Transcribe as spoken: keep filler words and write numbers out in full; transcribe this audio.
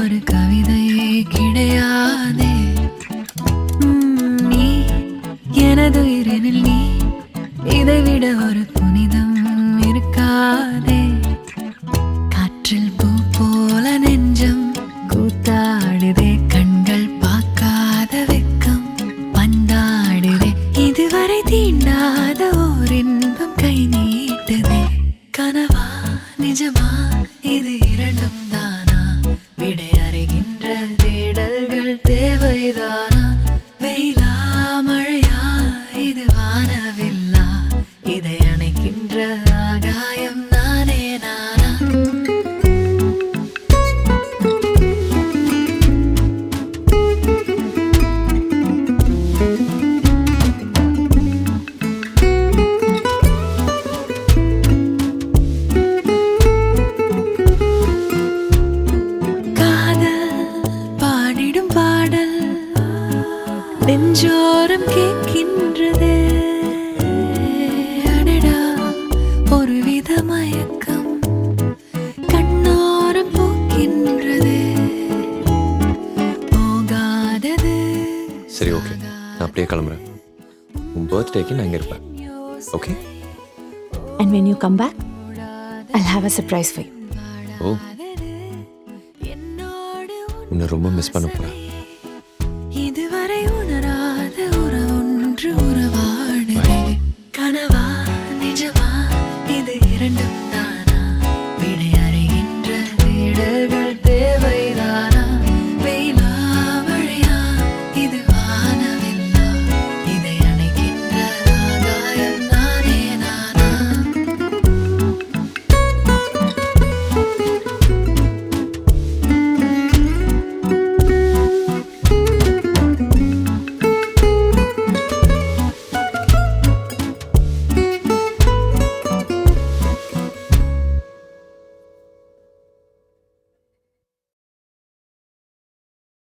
ஒரு கவிதையே கிடையாதே. உம், நீ எனது உயிரினில் நீ, இதைவிட ஒரு புனிதம் இருக்காதே. காற்றில் பூ போல நெஞ்சம் கூத்தாடுதே, கண்கள் பார்க்காத வெக்கம் பந்தாடுதே. இதுவரை தீண்டாத ஓர் இன்பம் கை நீட்டுதே. கனவா நிஜமா இது இரண்டும் தானா? விடை அறிகின்ற தேடல்கள் தேவைதானா? வெயிலா மழையா இது வானவில்லா? இதை அணைக்கின்ற ஆகாயம் நானே நானா? நெஞ்சோரம் கேட்கின்றதே, அடடா ஒரு வித மயக்கம் கண்ணோரம் போக்கின்றதே. போகாதது. சரி, ஓகே, நான் அப்படியே கிளம்புறேன். உன் பர்த்டேக்கு நான் இங்கே இருப்பேன். Okay? And when you come back, I'll have a surprise for you. ஓ, உன்னை ரொம்ப மிஸ் பண்ண போகிறேன்.